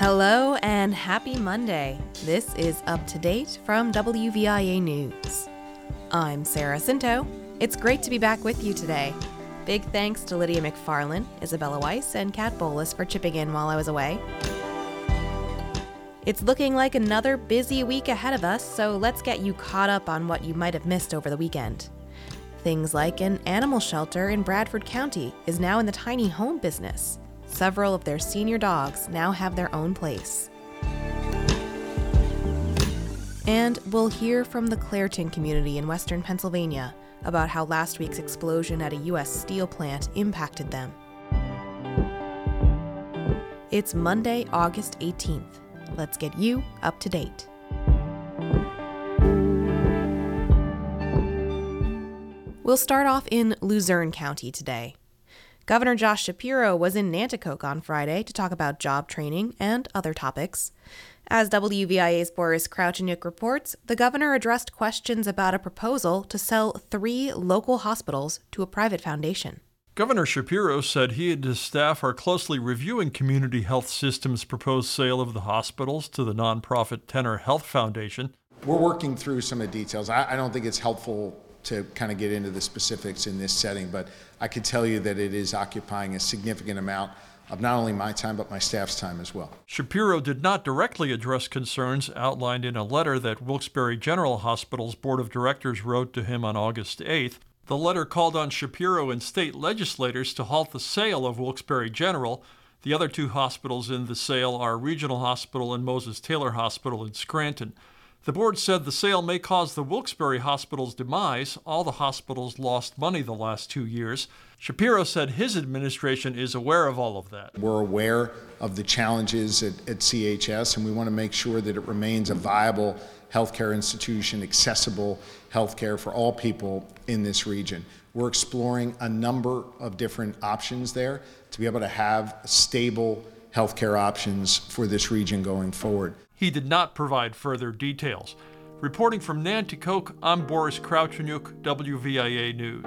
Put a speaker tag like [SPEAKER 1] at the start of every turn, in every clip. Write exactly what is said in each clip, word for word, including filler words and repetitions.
[SPEAKER 1] Hello and happy Monday. This is Up to Date from W V I A News. I'm Sarah Cinto. It's great to be back with you today. Big thanks to Lydia McFarlane, Isabella Weiss, and Kat Bolas for chipping in while I was away. It's looking like another busy week ahead of us, so let's get you caught up on what you might have missed over the weekend. Things like an animal shelter in Bradford County is now in the tiny home business. Several of their senior dogs now have their own place. And we'll hear from the Clairton community in western Pennsylvania about how last week's explosion at a U S steel plant impacted them. It's Monday, August eighteenth. Let's get you up to date. We'll start off in Luzerne County today. Governor Josh Shapiro was in Nanticoke on Friday to talk about job training and other topics. As W V I A's Boris Krawczyniuk reports, the governor addressed questions about a proposal to sell three local hospitals to a private foundation.
[SPEAKER 2] Governor Shapiro said he and his staff are closely reviewing Community Health System's proposed sale of the hospitals to the nonprofit Tenor Health Foundation.
[SPEAKER 3] We're working through some of the details. I, I don't think it's helpful to kind of get into the specifics in this setting, but I can tell you that it is occupying a significant amount of not only my time, but my staff's time as well.
[SPEAKER 2] Shapiro did not directly address concerns outlined in a letter that Wilkes-Barre General Hospital's Board of Directors wrote to him on August eighth. The letter called on Shapiro and state legislators to halt the sale of Wilkes-Barre General. The other two hospitals in the sale are Regional Hospital and Moses Taylor Hospital in Scranton. The board said the sale may cause the Wilkes-Barre Hospital's demise. All the hospitals lost money the last two years. Shapiro said his administration is aware of all of that.
[SPEAKER 3] We're aware of the challenges at, at C H S, and we want to make sure that it remains a viable healthcare institution, accessible healthcare for all people in this region. We're exploring a number of different options there to be able to have stable healthcare options for this region going forward.
[SPEAKER 2] He did not provide further details. Reporting from Nanticoke, I'm Boris Krawczyniuk, W V I A News.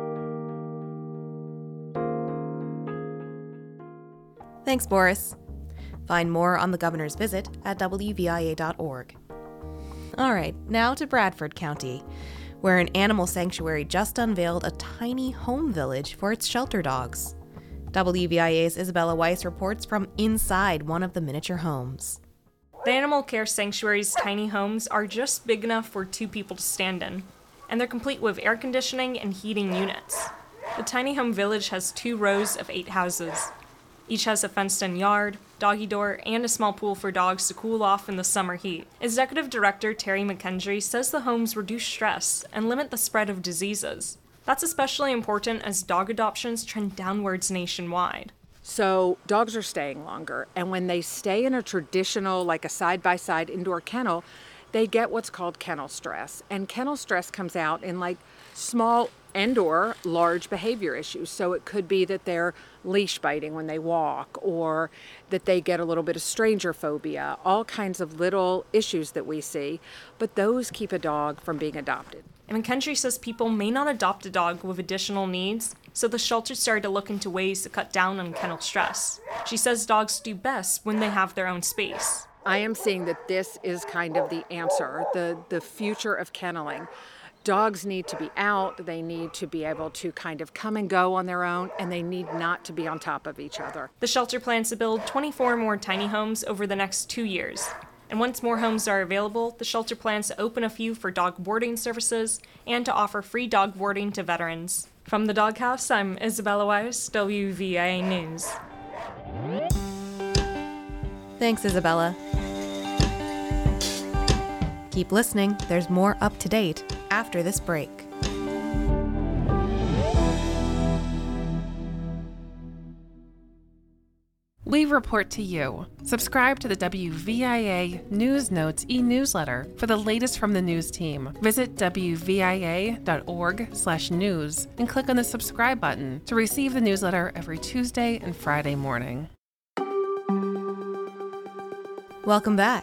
[SPEAKER 1] Thanks, Boris. Find more on the governor's visit at W V I A dot org. All right, now to Bradford County, where an animal sanctuary just unveiled a tiny home village for its shelter dogs. W V I A's Isabella Weiss reports from inside one of the miniature homes.
[SPEAKER 4] The animal care sanctuary's tiny homes are just big enough for two people to stand in, and they're complete with air conditioning and heating units. The tiny home village has two rows of eight houses. Each has a fenced-in yard, doggy door, and a small pool for dogs to cool off in the summer heat. Executive Director Terry McKendry says the homes reduce stress and limit the spread of diseases. That's especially important as dog adoptions trend downwards nationwide.
[SPEAKER 5] So dogs are staying longer, and when they stay in a traditional, like a side-by-side indoor kennel, they get what's called kennel stress. And kennel stress comes out in like small and or large behavior issues. So it could be that they're leash biting when they walk, or that they get a little bit of stranger phobia, all kinds of little issues that we see, but those keep a dog from being adopted.
[SPEAKER 4] And McKendry says people may not adopt a dog with additional needs, so the shelter started to look into ways to cut down on kennel stress. She says dogs do best when they have their own space.
[SPEAKER 5] I am seeing that this is kind of the answer, the, the future of kenneling. Dogs need to be out, they need to be able to kind of come and go on their own, and they need not to be on top of each other.
[SPEAKER 4] The shelter plans to build twenty-four more tiny homes over the next two years. And once more homes are available, the shelter plans to open a few for dog boarding services and to offer free dog boarding to veterans. From the Doghouse, I'm Isabella Weiss, W V I A News.
[SPEAKER 1] Thanks, Isabella. Keep listening. There's more up to date after this break.
[SPEAKER 6] We report to you. Subscribe to the W V I A News Notes e-newsletter for the latest from the news team. Visit W V I A dot org slash news and click on the subscribe button to receive the newsletter every Tuesday and Friday morning.
[SPEAKER 1] Welcome back.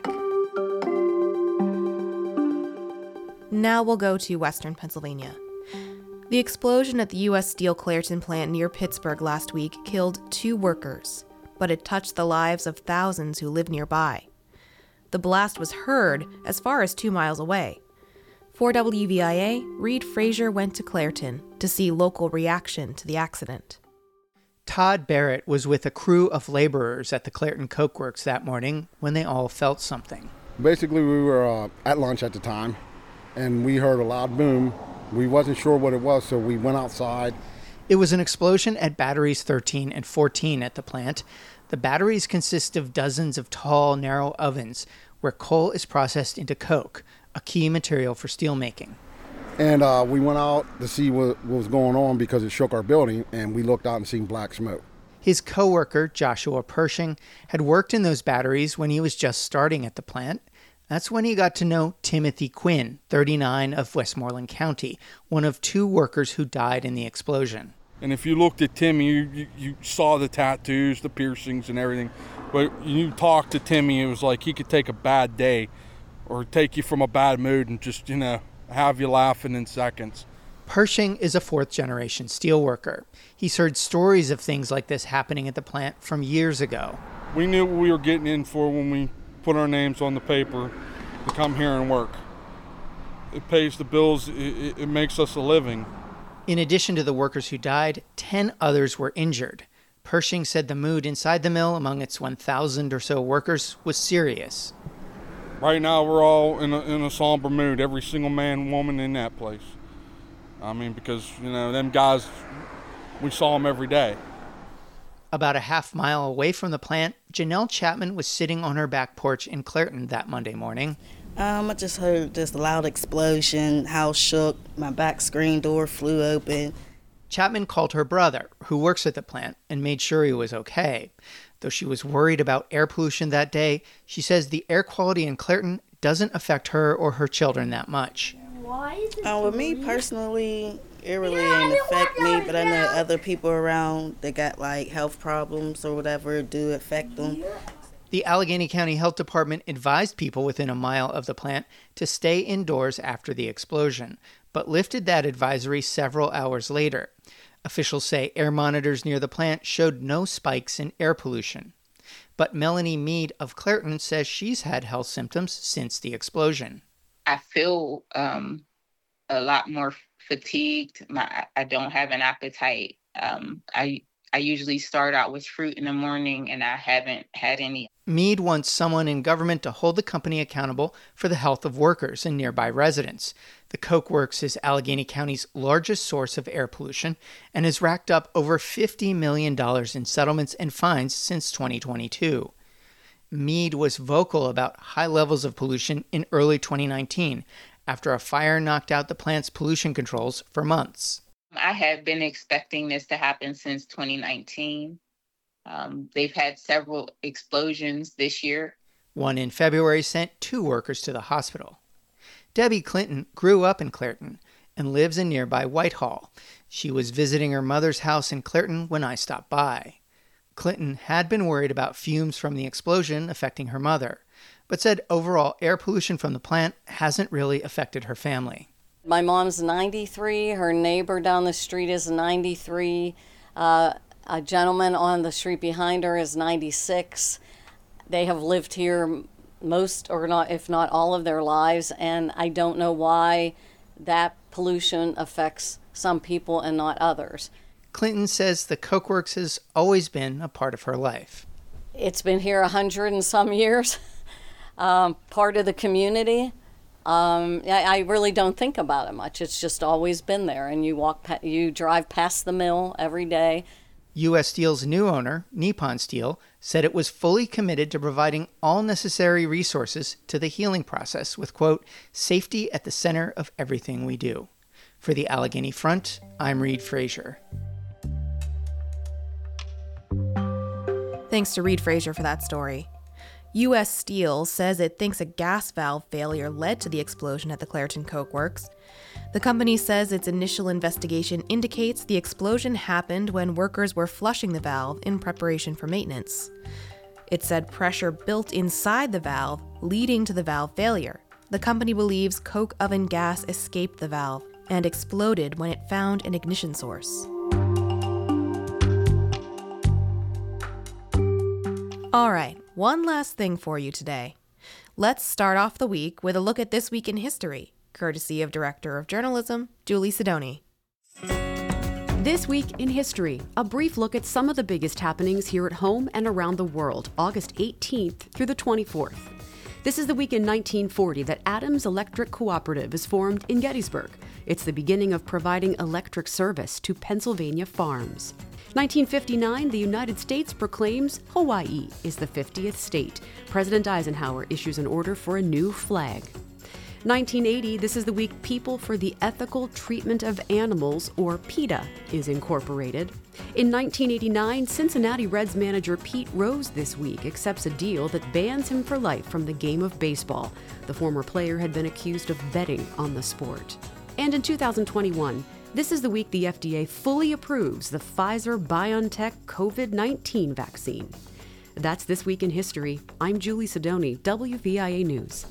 [SPEAKER 1] Now we'll go to western Pennsylvania. The explosion at the U S Steel Clairton plant near Pittsburgh last week killed two workers. but it touched the lives of thousands who live nearby. The blast was heard as far as two miles away. For W V I A, Reed Frazier went to Clairton to see local reaction to the accident.
[SPEAKER 7] Todd Barrett was with a crew of laborers at the Clairton Coke Works that morning when they all felt something.
[SPEAKER 8] Basically, we were uh, at lunch at the time, and we heard a loud boom. We wasn't sure what it was, so we went outside.
[SPEAKER 7] It was an explosion at batteries thirteen and fourteen at the plant. The batteries consist of dozens of tall, narrow ovens where coal is processed into coke, a key material for steelmaking.
[SPEAKER 8] And uh, we went out to see what, what was going on because it shook our building, and we looked out and seen black smoke.
[SPEAKER 7] His coworker, Joshua Pershing, had worked in those batteries when he was just starting at the plant. That's when he got to know Timothy Quinn, thirty-nine, of Westmoreland County, one of two workers who died in the explosion.
[SPEAKER 9] And if you looked at Timmy, you, you, you saw the tattoos, the piercings and everything. But you talked to Timmy, it was like he could take a bad day or take you from a bad mood and just, you know, have you laughing in seconds.
[SPEAKER 7] Pershing is a fourth-generation steelworker. He's heard stories of things like this happening at the plant from years ago.
[SPEAKER 9] We knew what we were getting in for when we put our names on the paper to come here and work. It pays the bills, it, it makes us a living.
[SPEAKER 7] In addition to the workers who died, ten others were injured. Pershing said the mood inside the mill among its one thousand or so workers was serious.
[SPEAKER 9] Right now we're all in a, in a somber mood, every single man, woman in that place. I mean, because, you know, them guys, we saw them every day.
[SPEAKER 7] About a half mile away from the plant, Janelle Chapman was sitting on her back porch in Clairton that Monday morning.
[SPEAKER 10] Um, I just heard this loud explosion, house shook, my back screen door flew open.
[SPEAKER 7] Chapman called her brother, who works at the plant, and made sure he was okay. Though she was worried about air pollution that day, she says the air quality in Clairton doesn't affect her or her children that much.
[SPEAKER 10] Why is it uh, with me personally, it really ain't affect me, but I know other people around that got like health problems or whatever do affect them.
[SPEAKER 7] The Allegheny County Health Department advised people within a mile of the plant to stay indoors after the explosion, but lifted that advisory several hours later. Officials say air monitors near the plant showed no spikes in air pollution. But Melanie Mead of Clairton says she's had health symptoms since the explosion.
[SPEAKER 11] I feel um, a lot more fatigued. My, I don't have an appetite. Um, I I usually start out with fruit in the morning, and I haven't had any.
[SPEAKER 7] Mead wants someone in government to hold the company accountable for the health of workers and nearby residents. The Coke Works is Allegheny County's largest source of air pollution and has racked up over fifty million dollars in settlements and fines since twenty twenty-two. Mead was vocal about high levels of pollution in early twenty nineteen after a fire knocked out the plant's pollution controls for months.
[SPEAKER 11] I have been expecting this to happen since twenty nineteen. Um, they've had several explosions this year.
[SPEAKER 7] One in February sent two workers to the hospital. Debbie Clinton grew up in Clairton and lives in nearby Whitehall. She was visiting her mother's house in Clairton when I stopped by. Clinton had been worried about fumes from the explosion affecting her mother, but said overall air pollution from the plant hasn't really affected her family.
[SPEAKER 12] My mom's ninety-three. Her neighbor down the street is ninety-three. Uh, a gentleman on the street behind her is ninety-six. They have lived here most, or not, if not all of their lives, and I don't know why that pollution affects some people and not others.
[SPEAKER 7] Clinton says the Coke Works has always been a part of her life.
[SPEAKER 12] It's been here a hundred and some years, um, part of the community. Um, I, I really don't think about it much. It's just always been there, and you walk, pa- you drive past the mill every day.
[SPEAKER 7] U S Steel's new owner, Nippon Steel, said it was fully committed to providing all necessary resources to the healing process with, quote, safety at the center of everything we do. For the Allegheny Front, I'm Reed Frazier.
[SPEAKER 1] Thanks to Reed Frazier for that story. U S Steel says it thinks a gas valve failure led to the explosion at the Clairton Coke Works. The company says its initial investigation indicates the explosion happened when workers were flushing the valve in preparation for maintenance. It said pressure built inside the valve, leading to the valve failure. The company believes coke oven gas escaped the valve and exploded when it found an ignition source. All right, one last thing for you today. Let's start off the week with a look at This Week in History, courtesy of Director of Journalism, Julie Sidoni.
[SPEAKER 13] This Week in History, a brief look at some of the biggest happenings here at home and around the world, August eighteenth through the twenty-fourth. This is the week in nineteen forty that Adams Electric Cooperative is formed in Gettysburg. It's the beginning of providing electric service to Pennsylvania farms. nineteen fifty-nine, the United States proclaims Hawaii is the fiftieth state. President Eisenhower issues an order for a new flag. nineteen eighty, this is the week People for the Ethical Treatment of Animals, or PETA, is incorporated. In nineteen eighty-nine, Cincinnati Reds manager Pete Rose this week accepts a deal that bans him for life from the game of baseball. The former player had been accused of betting on the sport. And in two thousand twenty-one, this is the week the F D A fully approves the Pfizer-BioNTech COVID nineteen vaccine. That's This Week in History. I'm Julie Sidoni, W V I A News.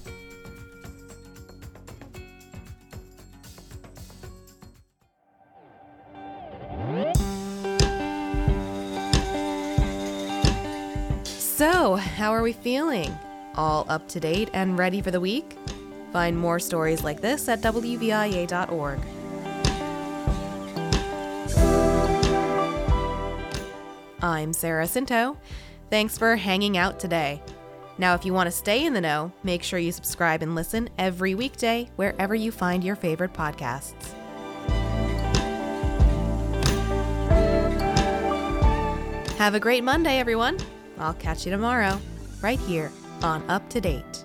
[SPEAKER 1] So, how are we feeling? All up to date and ready for the week? Find more stories like this at W V I A dot org. I'm Sarah Cinto. Thanks for hanging out today. Now, if you want to stay in the know, make sure you subscribe and listen every weekday wherever you find your favorite podcasts. Have a great Monday, everyone. I'll catch you tomorrow, right here on Up to Date.